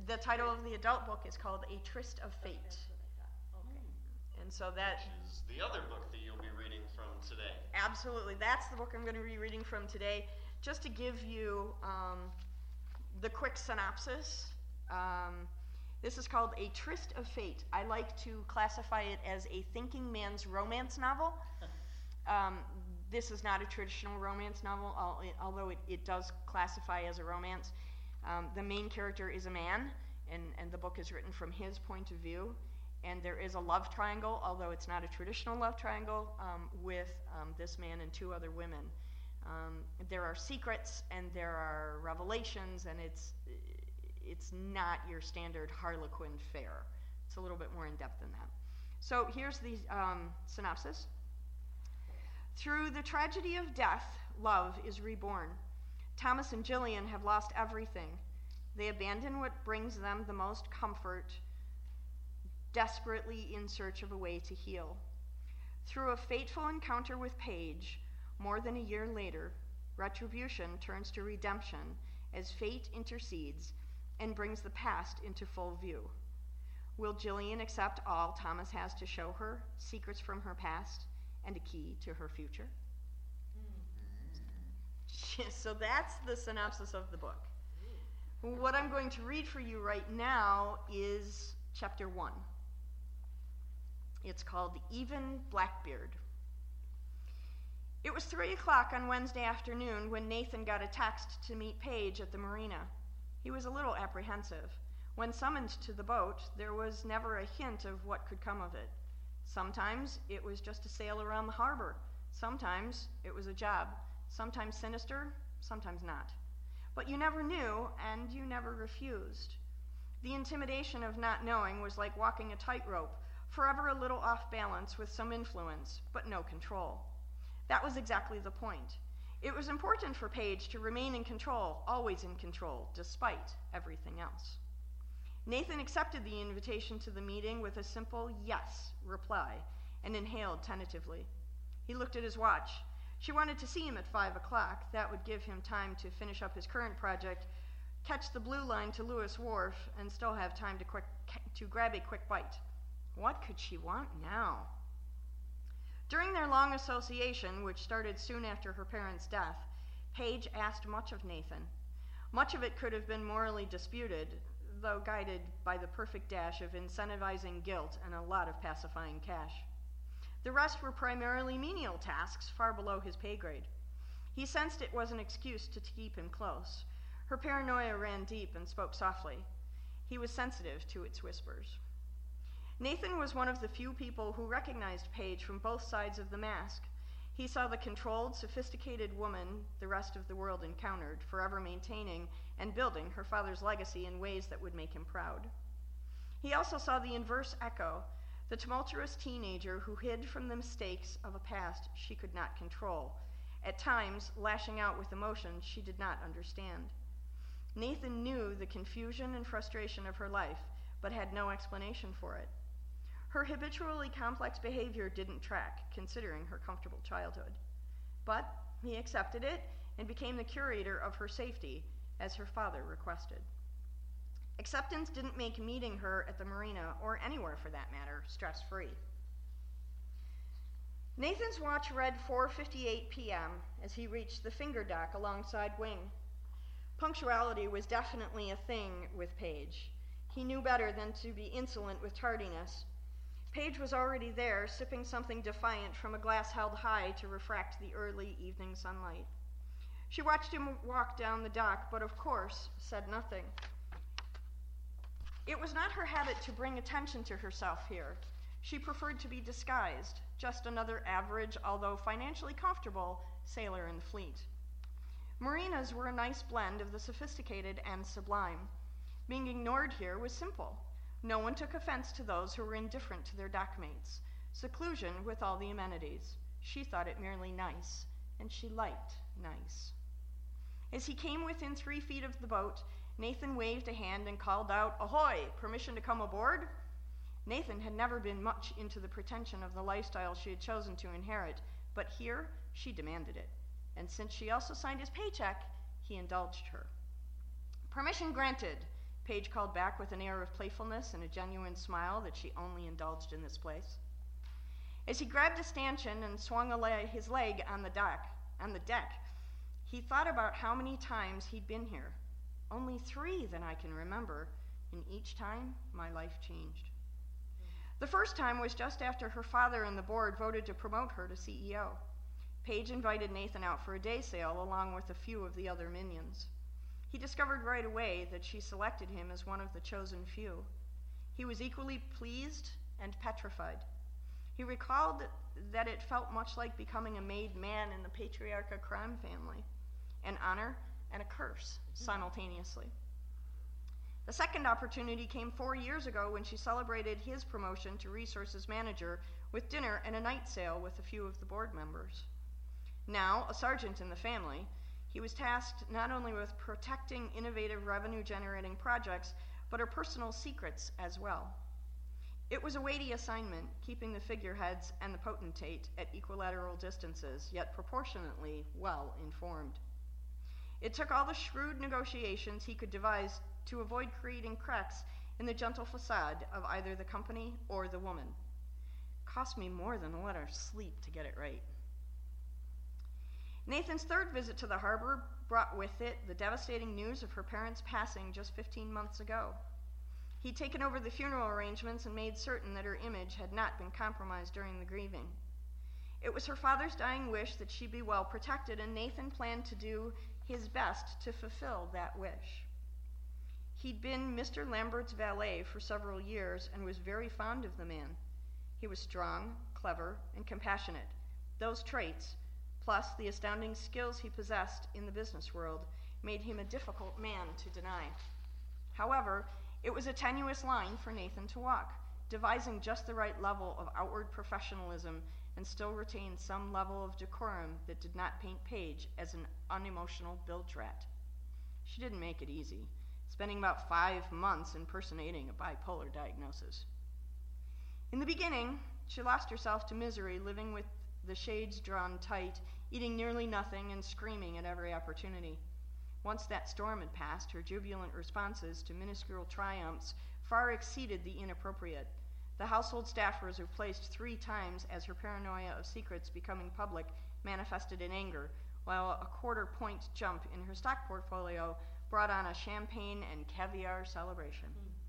The title of the adult book is called A Tryst of Fate. That's what I thought. Okay. And so that... Which is the other book that you'll be reading from today. Absolutely. That's the book I'm going to be reading from today. Just to give you the quick synopsis, this is called A Tryst of Fate. I like to classify it as a thinking man's romance novel. This is not a traditional romance novel, although it does classify as a romance. The main character is a man, and the book is written from his point of view. And there is a love triangle, although it's not a traditional love triangle, with this man and two other women. There are secrets and there are revelations, and it's not your standard Harlequin fare. It's a little bit more in depth than that. So here's the synopsis. Through the tragedy of death, love is reborn. Thomas and Gillian have lost everything. They abandon what brings them the most comfort, desperately in search of a way to heal. Through a fateful encounter with Paige, more than a year later, retribution turns to redemption as fate intercedes and brings the past into full view. Will Gillian accept all Thomas has to show her, secrets from her past, and a key to her future? So that's the synopsis of the book. What I'm going to read for you right now is chapter 1. It's called Even Blackbeard. It was 3 o'clock on Wednesday afternoon when Nathan got a text to meet Paige at the marina. He was a little apprehensive. When summoned to the boat, there was never a hint of what could come of it. Sometimes it was just a sail around the harbor. Sometimes it was a job. Sometimes sinister, sometimes not. But you never knew, and you never refused. The intimidation of not knowing was like walking a tightrope, forever a little off balance with some influence, but no control. That was exactly the point. It was important for Paige to remain in control, always in control, despite everything else. Nathan accepted the invitation to the meeting with a simple yes reply and inhaled tentatively. He looked at his watch. She wanted to see him at 5 o'clock. That would give him time to finish up his current project, catch the blue line to Lewis Wharf, and still have time to grab a quick bite. What could she want now? During their long association, which started soon after her parents' death, Paige asked much of Nathan. Much of it could have been morally disputed, though guided by the perfect dash of incentivizing guilt and a lot of pacifying cash. The rest were primarily menial tasks far below his pay grade. He sensed it was an excuse to keep him close. Her paranoia ran deep and spoke softly. He was sensitive to its whispers. Nathan was one of the few people who recognized Paige from both sides of the mask. He saw the controlled, sophisticated woman the rest of the world encountered, forever maintaining and building her father's legacy in ways that would make him proud. He also saw the inverse echo, the tumultuous teenager who hid from the mistakes of a past she could not control, at times lashing out with emotions she did not understand. Nathan knew the confusion and frustration of her life, but had no explanation for it. Her habitually complex behavior didn't track, considering her comfortable childhood. But he accepted it and became the curator of her safety, as her father requested. Acceptance didn't make meeting her at the marina, or anywhere for that matter, stress-free. Nathan's watch read 4:58 p.m. as he reached the finger dock alongside Wing. Punctuality was definitely a thing with Paige. He knew better than to be insolent with tardiness. Paige was already there, sipping something defiant from a glass held high to refract the early evening sunlight. She watched him walk down the dock, but of course said nothing. It was not her habit to bring attention to herself here. She preferred to be disguised, just another average, although financially comfortable, sailor in the fleet. Marinas were a nice blend of the sophisticated and sublime. Being ignored here was simple. No one took offense to those who were indifferent to their dockmates. Seclusion with all the amenities. She thought it merely nice, and she liked nice. As he came within 3 feet of the boat, Nathan waved a hand and called out, "Ahoy! Permission to come aboard?" Nathan had never been much into the pretension of the lifestyle she had chosen to inherit, but here she demanded it. And since she also signed his paycheck, he indulged her. "Permission granted," Paige called back with an air of playfulness and a genuine smile that she only indulged in this place. As he grabbed a stanchion and swung his leg on the deck, he thought about how many times he'd been here. Only 3 that I can remember, and each time my life changed. The first time was just after her father and the board voted to promote her to CEO. Paige invited Nathan out for a day sail along with a few of the other minions. He discovered right away that she selected him as one of the chosen few. He was equally pleased and petrified. He recalled that it felt much like becoming a made man in the Patriarcha crime family, an honor and a curse simultaneously. The second opportunity came 4 years ago when she celebrated his promotion to resources manager with dinner and a night sail with a few of the board members. Now, a sergeant in the family, he was tasked not only with protecting innovative revenue-generating projects, but her personal secrets as well. It was a weighty assignment, keeping the figureheads and the potentate at equilateral distances, yet proportionately well informed. It took all the shrewd negotiations he could devise to avoid creating cracks in the gentle facade of either the company or the woman. Cost me more than a letter sleep to get it right. Nathan's third visit to the harbor brought with it the devastating news of her parents' passing just 15 months ago. He'd taken over the funeral arrangements and made certain that her image had not been compromised during the grieving. It was her father's dying wish that she be well protected, and Nathan planned to do his best to fulfill that wish. He'd been Mr. Lambert's valet for several years and was very fond of the man. He was strong, clever, and compassionate. Those traits, plus the astounding skills he possessed in the business world, made him a difficult man to deny. However, it was a tenuous line for Nathan to walk, devising just the right level of outward professionalism and still retain some level of decorum that did not paint Paige as an unemotional bilge rat. She didn't make it easy, spending about 5 months impersonating a bipolar diagnosis. In the beginning, she lost herself to misery, living with the shades drawn tight, eating nearly nothing and screaming at every opportunity. Once that storm had passed, her jubilant responses to minuscule triumphs far exceeded the inappropriate. The household staff was replaced 3 times as her paranoia of secrets becoming public manifested in anger, while a 1/4-point jump in her stock portfolio brought on a champagne and caviar celebration.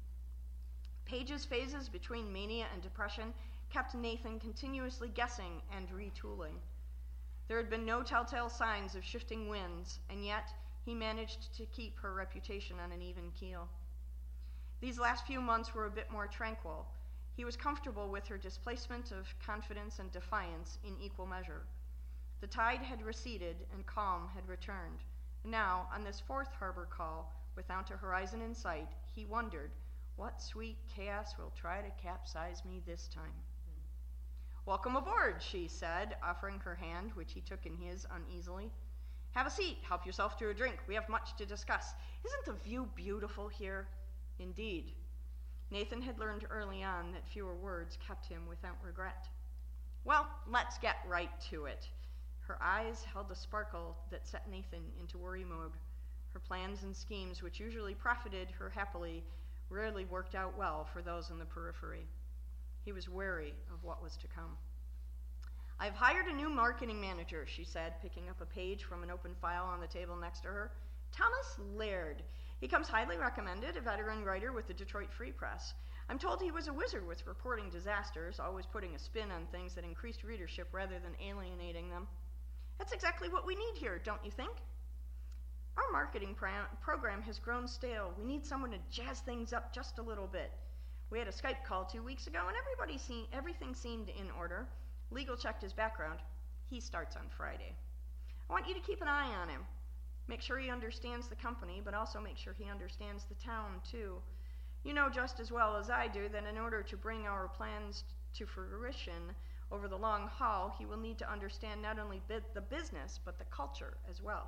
Paige's phases between mania and depression kept Nathan continuously guessing and retooling. There had been no telltale signs of shifting winds, and yet he managed to keep her reputation on an even keel. These last few months were a bit more tranquil. He was comfortable with her displacement of confidence and defiance in equal measure. The tide had receded and calm had returned. Now, on this 4th harbor call, without a horizon in sight, he wondered, what sweet chaos will try to capsize me this time? "Welcome aboard," she said, offering her hand, which he took in his uneasily. "Have a seat, help yourself to a drink. We have much to discuss. Isn't the view beautiful here?" Indeed. Nathan had learned early on that fewer words kept him without regret. "Well, let's get right to it." Her eyes held a sparkle that set Nathan into worry mode. Her plans and schemes, which usually profited her happily, rarely worked out well for those in the periphery. He was wary of what was to come. "I've hired a new marketing manager," she said, picking up a page from an open file on the table next to her. "Thomas Laird. He comes highly recommended, a veteran writer with the Detroit Free Press. I'm told he was a wizard with reporting disasters, always putting a spin on things that increased readership rather than alienating them. That's exactly what we need here, don't you think? Our marketing program has grown stale. We need someone to jazz things up just a little bit. We had a Skype call 2 weeks ago, and everything seemed in order. Legal checked his background. He starts on Friday. I want you to keep an eye on him. Make sure he understands the company, but also make sure he understands the town, too. You know just as well as I do that in order to bring our plans to fruition over the long haul, he will need to understand not only the business, but the culture as well."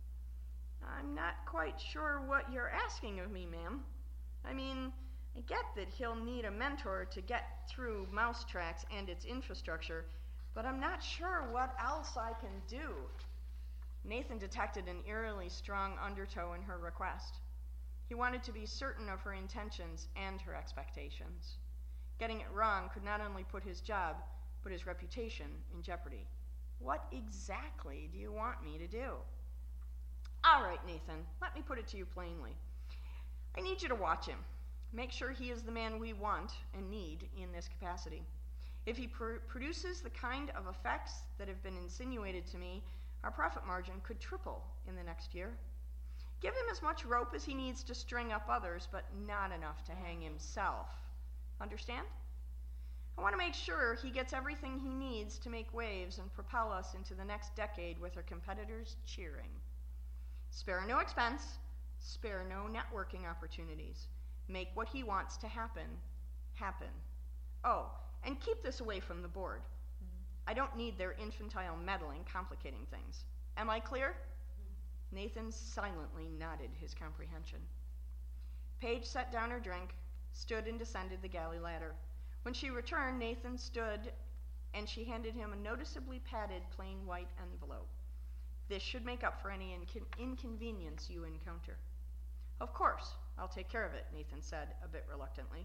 "I'm not quite sure what you're asking of me, ma'am. I mean, I get that he'll need a mentor to get through Mousetrax and its infrastructure, but I'm not sure what else I can do." Nathan detected an eerily strong undertow in her request. He wanted to be certain of her intentions and her expectations. Getting it wrong could not only put his job, but his reputation in jeopardy. What exactly do you want me to do? All right, Nathan, let me put it to you plainly. I need you to watch him. Make sure he is the man we want and need in this capacity. If he produces the kind of effects that have been insinuated to me, our profit margin could triple in the next year. Give him as much rope as he needs to string up others, but not enough to hang himself. Understand? I want to make sure he gets everything he needs to make waves and propel us into the next decade with our competitors cheering. Spare no expense, spare no networking opportunities. Make what he wants to happen, happen. Oh, and keep this away from the board. I don't need their infantile meddling complicating things. Am I clear? Nathan silently nodded his comprehension. Paige set down her drink, stood and descended the galley ladder. When she returned, Nathan stood and she handed him a noticeably padded plain white envelope. This should make up for any inconvenience you encounter. Of course, I'll take care of it, Nathan said, a bit reluctantly.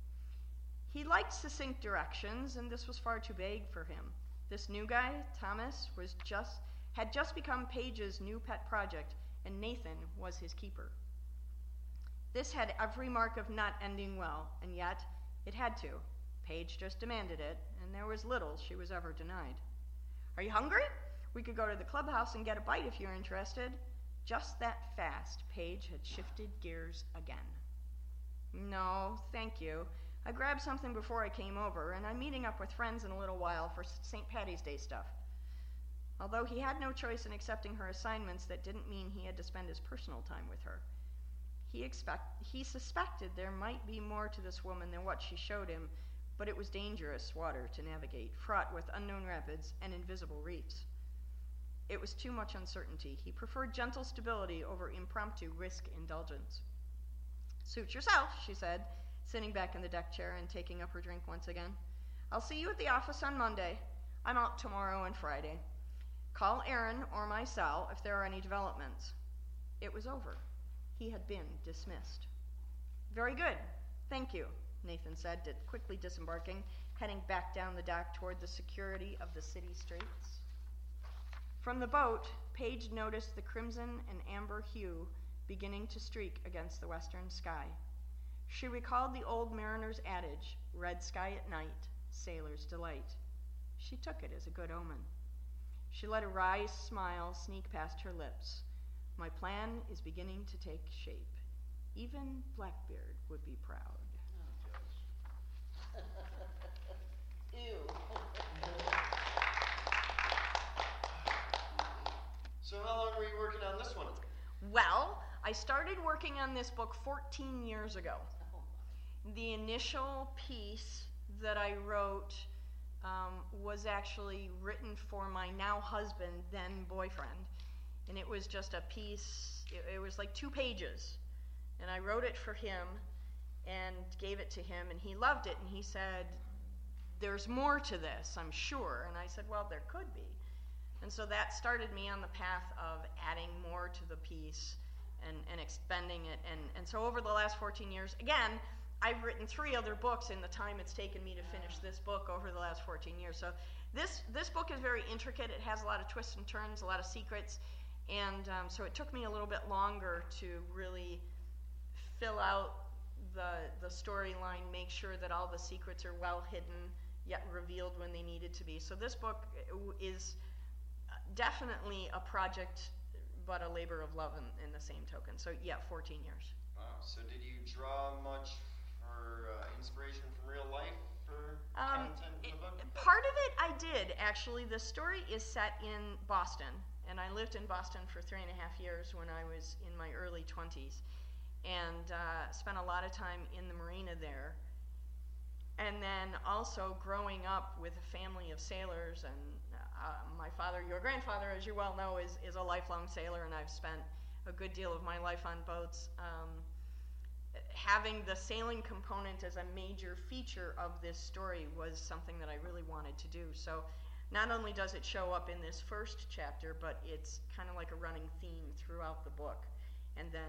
He liked succinct directions, and this was far too vague for him. This new guy, Thomas, had just become Paige's new pet project, and Nathan was his keeper. This had every mark of not ending well, and yet it had to. Paige just demanded it, and there was little she was ever denied. Are you hungry? We could go to the clubhouse and get a bite if you're interested. Just that fast, Paige had shifted gears again. No, thank you. I grabbed something before I came over, and I'm meeting up with friends in a little while for St. Patty's Day stuff. Although he had no choice in accepting her assignments, that didn't mean he had to spend his personal time with her. He suspected there might be more to this woman than what she showed him, but it was dangerous water to navigate, fraught with unknown rapids and invisible reefs. It was too much uncertainty. He preferred gentle stability over impromptu risk indulgence. Suit yourself, she said, sitting back in the deck chair and taking up her drink once again. I'll see you at the office on Monday. I'm out tomorrow and Friday. Call Aaron or myself if there are any developments. It was over. He had been dismissed. Very good. Thank you, Nathan said, quickly disembarking, heading back down the dock toward the security of the city streets. From the boat, Paige noticed the crimson and amber hue beginning to streak against the western sky. She recalled the old mariner's adage, red sky at night, sailor's delight. She took it as a good omen. She let a wry smile sneak past her lips. My plan is beginning to take shape. Even Blackbeard would be proud. Ew. So how long were you working on this one? Well, I started working on this book 14 years ago. The initial piece that I wrote was actually written for my now husband, then boyfriend. And it was just a piece, it was like 2 pages. And I wrote it for him and gave it to him, and he loved it. And he said, there's more to this, I'm sure. And I said, well, there could be. And so that started me on the path of adding more to the piece and expanding it. And so over the last 14 years, again, I've written 3 other books in the time it's taken me to finish this book over the last 14 years. So this book is very intricate. It has a lot of twists and turns, a lot of secrets. And so it took me a little bit longer to really fill out the storyline, make sure that all the secrets are well hidden, yet revealed when they needed to be. So this book is definitely a project, but a labor of love in the same token. So yeah, 14 years. Wow. So did you draw much for inspiration from real life for content in the book? Part of it I did, actually. The story is set in Boston, and I lived in Boston for 3.5 years when I was in my early 20s, and spent a lot of time in the marina there. And then also growing up with a family of sailors, and my father, your grandfather, as you well know, is a lifelong sailor, and I've spent a good deal of my life on boats. Having the sailing component as a major feature of this story was something that I really wanted to do. So not only does it show up in this first chapter, but it's kind of like a running theme throughout the book. And then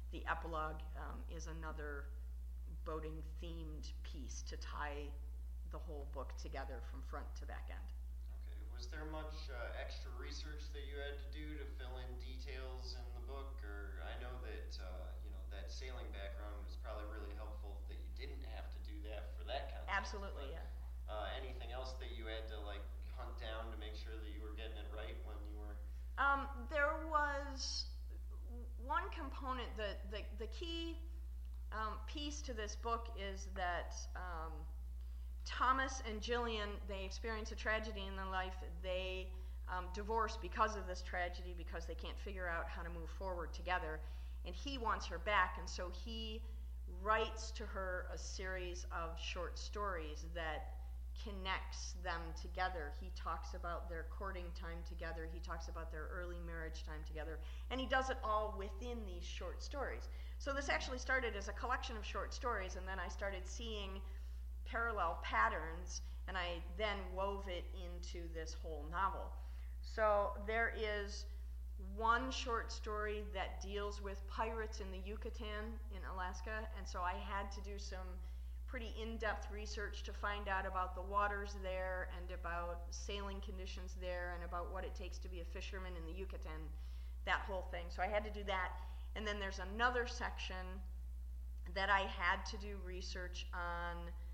the epilogue is another boating-themed piece to tie the whole book together from front to back end. Okay. Was there much extra research that you had to do to fill in details in the book? Or I know that that sailing background was probably really helpful that you didn't have to do that for that content. Absolutely, but, yeah. Anything else that you had to hunt down to make sure that you were getting it right when you were? There was one component, the key piece to this book is that Thomas and Jillian, they experience a tragedy in their life. They divorce because of this tragedy, because they can't figure out how to move forward together. And he wants her back, and so he writes to her a series of short stories that connects them together. He talks about their courting time together. He talks about their early marriage time together. And he does it all within these short stories. So this actually started as a collection of short stories, and then I started seeing parallel patterns, and I then wove it into this whole novel. So there is one short story that deals with pirates in the Yucatan in Alaska, and so I had to do some pretty in-depth research to find out about the waters there and about sailing conditions there and about what it takes to be a fisherman in the Yucatan, that whole thing. So I had to do that. And then there's another section that I had to do research on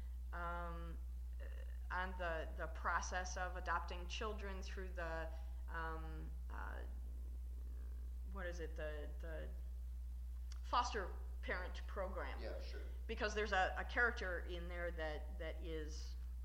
the process of adopting children through the the foster parent program. Yeah, sure. Because there's a character in there that is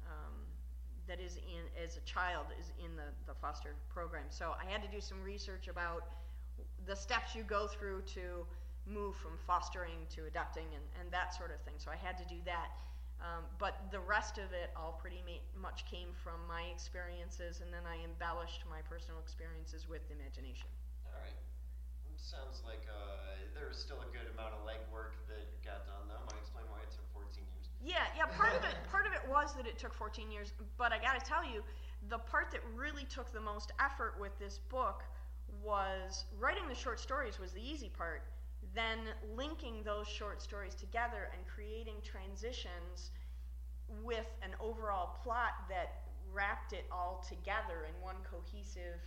in as a child is in the foster program. So I had to do some research about the steps you go through to move from fostering to adopting and that sort of thing. So I had to do that. But the rest of it all pretty much came from my experiences, and then I embellished my personal experiences with imagination. All right. Sounds like there was still a good amount of legwork that got done, though. Might explain why it took 14 years. Yeah. Part of it was that it took 14 years, but I got to tell you, the part that really took the most effort with this book was writing the short stories was the easy part. Then linking those short stories together and creating transitions with an overall plot that wrapped it all together in one cohesive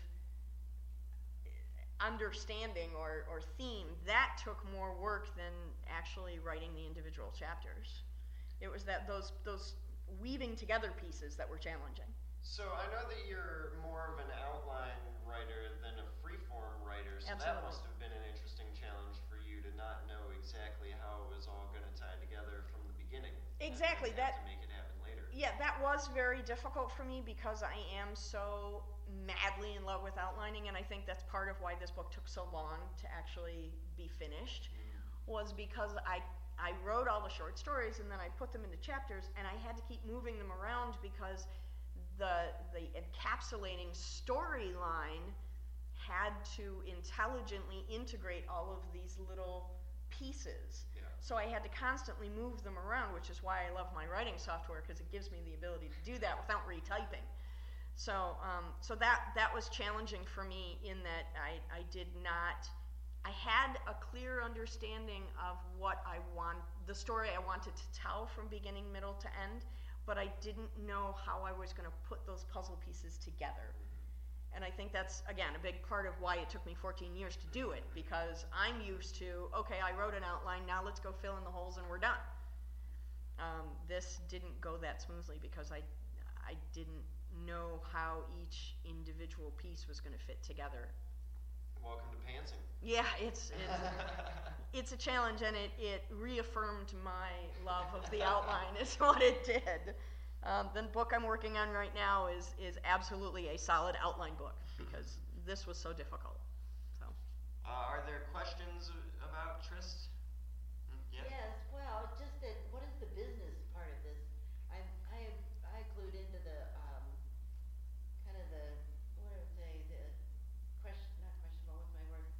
understanding or theme, that took more work than actually writing the individual chapters. It was those weaving together pieces that were challenging. So I know that you're more of an outline writer than a freeform writer, so Absolutely. That must have been an interesting challenge for you to not know exactly how it was all going to tie together from the beginning. Exactly. And have to make it happen later. Yeah, that was very difficult for me because I am so madly in love with outlining, and I think that's part of why this book took so long to actually be finished, was because I wrote all the short stories and then I put them into chapters, and I had to keep moving them around because the encapsulating storyline had to intelligently integrate all of these little pieces. Yeah. So I had to constantly move them around, which is why I love my writing software, because it gives me the ability to do that without retyping. So that was challenging for me in that I had a clear understanding of the story I wanted to tell from beginning, middle to end, but I didn't know how I was going to put those puzzle pieces together. And I think that's, again, a big part of why it took me 14 years to do it, because I'm used to, okay, I wrote an outline, now let's go fill in the holes and we're done. This didn't go that smoothly because I didn't know how each individual piece was going to fit together. Welcome to pantsing. Yeah, it's a challenge, and it reaffirmed my love of the outline is what it did. The book I'm working on right now is absolutely a solid outline book because this was so difficult. So, are there questions about Trist? Yeah. Yes. Well, just that. What is the business part of this? I clued into the kind of the what would I say the question, not questionable. What's my word?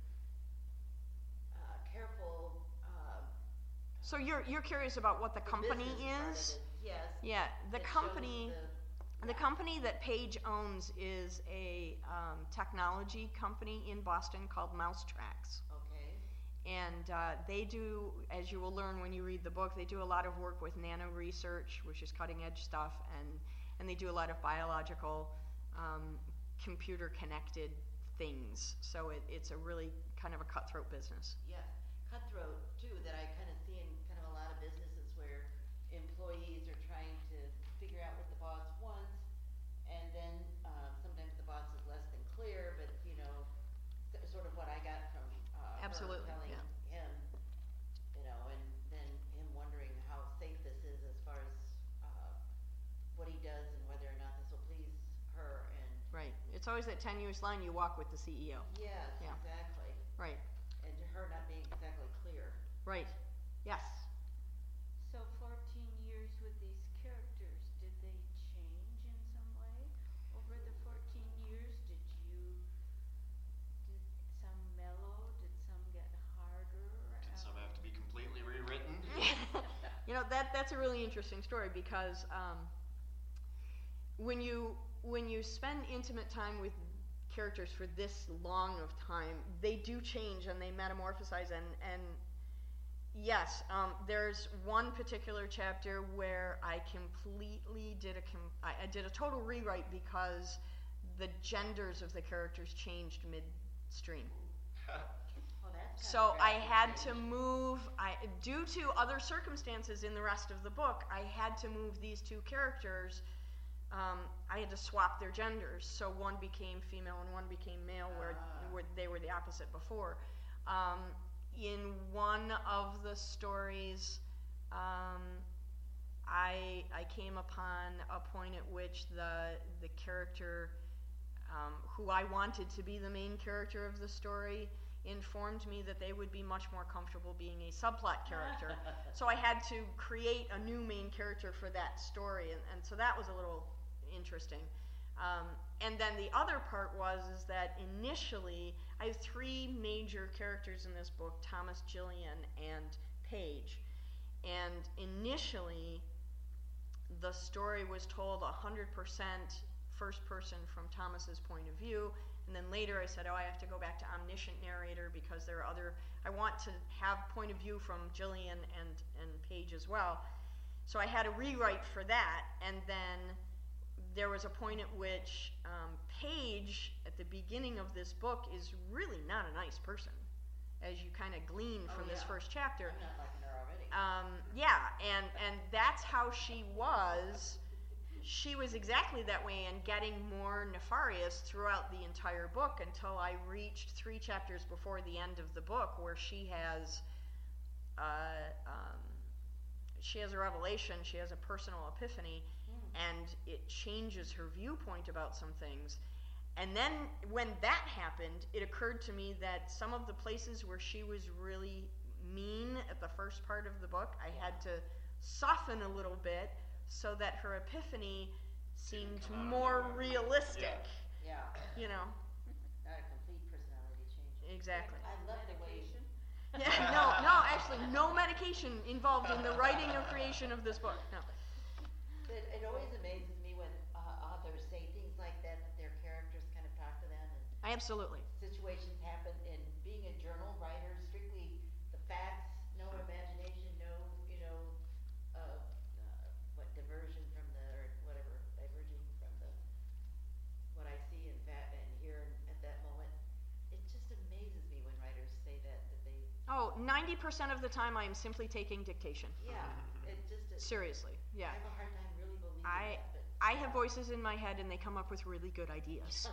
Careful. So you're curious about what the company is? Yes. Yeah, the that company. shows The company that Paige owns is a technology company in Boston called Mousetrax. Okay. And they do, as you will learn when you read the book, they do a lot of work with nano research, which is cutting edge stuff, and they do a lot of biological, computer connected things. So it's a really kind of a cutthroat business. Yes, cutthroat too, that I kind of see in kind of a lot of businesses where employees are trying to figure out what the boss wants, and then sometimes the boss is less than clear, but you know, sort of what I got from Absolutely, her telling yeah. him, you know, and then him wondering how safe this is as far as what he does and whether or not this will please her. And Right. It's always that tenuous line, you walk with the CEO. yes, Yeah. exactly. Right. And to her not being exactly clear. Right. Yes. So 14 years with these characters, did they change in some way over the 14 years? Did some mellow? Did some get harder? Did some have to be completely rewritten? You know, that's a really interesting story because when you spend intimate time with characters for this long of time, they do change and they metamorphosize. And yes, there's one particular chapter where I completely did I did a total rewrite because the genders of the characters changed midstream. Oh, that's So I had to move, due to other circumstances in the rest of the book, I had to move these two characters. I had to swap their genders, so one became female and one became male, where they were the opposite before. In one of the stories, I came upon a point at which the character who I wanted to be the main character of the story informed me that they would be much more comfortable being a subplot character. So I had to create a new main character for that story, and so that was a little interesting. And then the other part is that initially, I have three major characters in this book, Thomas, Jillian, and Paige. And initially, the story was told 100% first person from Thomas's point of view, and then later I said, I have to go back to omniscient narrator because there are I want to have point of view from Jillian and Paige as well. So I had a rewrite for that, and then there was a point at which Paige, at the beginning of this book, is really not a nice person, as you kind of glean from this first chapter. I'm not liking her already. And that's how she was. She was exactly that way and getting more nefarious throughout the entire book until I reached 3 chapters before the end of the book, where she has a revelation, she has a personal epiphany, and it changes her viewpoint about some things. And then when that happened, it occurred to me that some of the places where she was really mean at the first part of the book, I had to soften a little bit so that her epiphany seemed more realistic. Yeah. You know. Not a complete personality change. Exactly. I love the way. Medication? No, actually, no medication involved in the writing or creation of this book. No. It always amazes me when authors say things like that their characters kind of talk to them, and Absolutely. situations happen. And being a journal writer, strictly the facts, no imagination, no, diversion from or whatever, diverging from what I see and hear at that moment. It just amazes me when writers say that they. Oh, 90% of the time I am simply taking dictation. Yeah, it just. Seriously, yeah. I have a hard time really believing I that, but. I have voices in my head and they come up with really good ideas.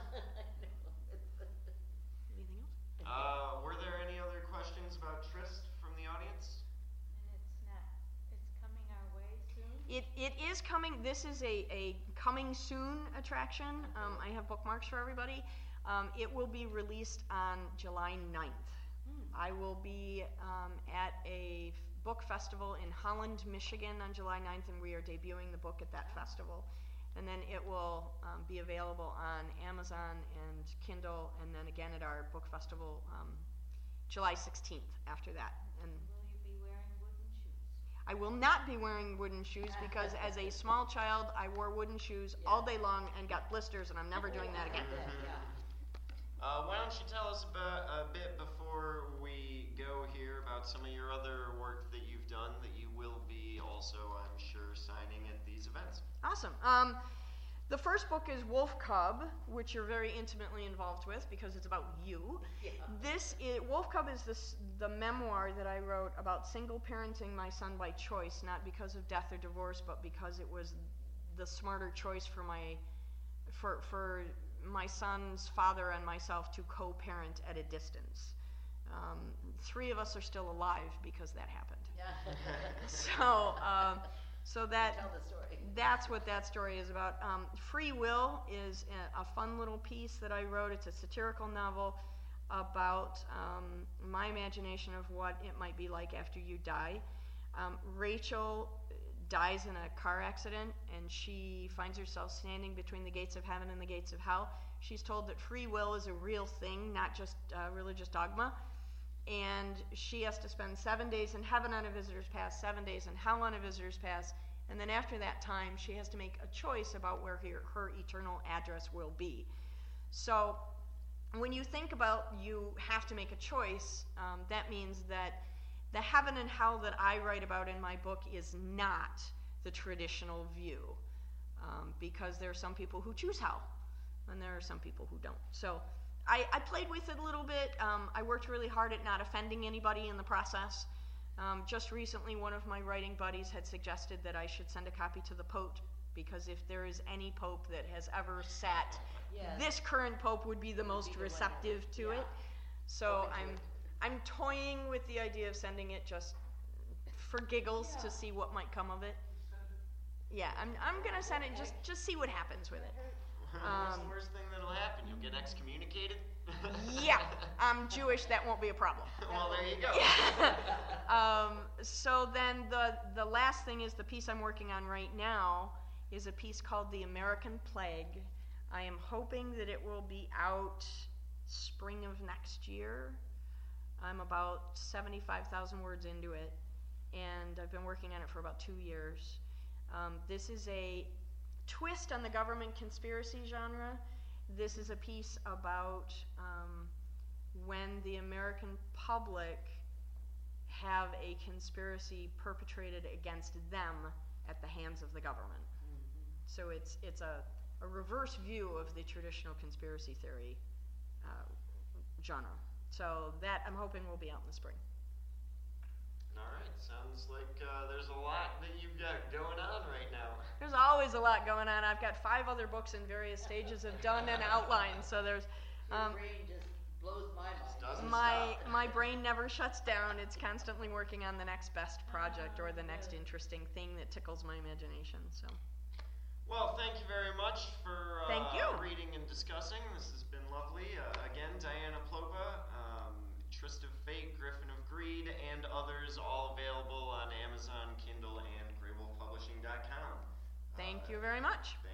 Anything else? Were there any other questions about Trist from the audience? And it's coming our way soon? It is coming. This is a coming soon attraction. I have bookmarks for everybody. It will be released on July 9th. I will be at a book festival in Holland, Michigan on July 9th, and we are debuting the book at that festival. And then it will be available on Amazon and Kindle, and then again at our book festival July 16th after that. And Will you be wearing wooden shoes? I will not be wearing wooden shoes because as a small child, I wore wooden shoes all day long and got blisters, and I'm never doing that again. Why don't you tell us about a bit before we go here about some of your other work that you've done that you will be also, I'm sure, signing at these events. Awesome. The first book is Wolf Cub, which you're very intimately involved with because it's about you. Yeah. Wolf Cub is the memoir that I wrote about single parenting my son by choice, not because of death or divorce, but because it was the smarter choice for my son's father and myself to co-parent at a distance. 3 of us are still alive because that happened. Yeah. So that Tell the story. that's what that story is about. Free Will is a fun little piece that I wrote. It's a satirical novel about my imagination of what it might be like after you die. Rachel dies in a car accident, and she finds herself standing between the gates of heaven and the gates of hell. She's told that free will is a real thing, not just religious dogma. And she has to spend 7 days in heaven on a visitor's pass, 7 days in hell on a visitor's pass, and then after that time, she has to make a choice about where her eternal address will be. So when you think about you have to make a choice, that means that the heaven and hell that I write about in my book is not the traditional view, because there are some people who choose hell, and there are some people who don't. So I played with it a little bit. I worked really hard at not offending anybody in the process. Just recently, one of my writing buddies had suggested that I should send a copy to the Pope, because if there is any Pope that has ever sat, Yes. this current Pope would be the most the one receptive that- to yeah. it. So Open to it. I'm toying with the idea of sending it just for giggles Yeah. to see what might come of it. Yeah, I'm gonna send it, just see what happens with it. What's the worst thing that'll happen? You'll get excommunicated? Yeah, I'm Jewish, that won't be a problem. Well, there you go. So then the last thing is the piece I'm working on right now is a piece called The American Plague. I am hoping that it will be out spring of next year. I'm about 75,000 words into it, and I've been working on it for about 2 years. This is a twist on the government conspiracy genre. This is a piece about when the American public have a conspiracy perpetrated against them at the hands of the government. So it's a reverse view of the traditional conspiracy theory genre. So that I'm hoping will be out in the spring. All right, sounds like there's a lot that you've got going on right now. There's always a lot going on. I've got 5 other books in various stages of done and outline. So there's Your brain just blows my mind. Doesn't my stop. brain never shuts down. It's constantly working on the next best project or the next interesting thing that tickles my imagination. So Well, thank you very much for Thank you. reading and discussing. This has been lovely. Again, Diana Plopa, Tryst of Fate, Griffin of Greed, and others, all available on Amazon, Kindle, and GrayWolfPublishing.com. thank you very much. Thank